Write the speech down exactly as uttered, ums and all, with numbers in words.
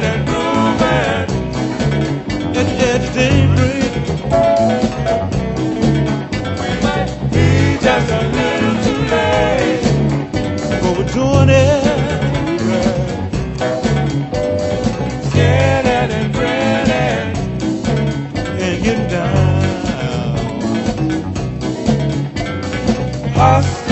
and grooving. It's it's daybreak. We might be just a little too late, but we're doing it right. Scanning and grinning and getting down. Hustle.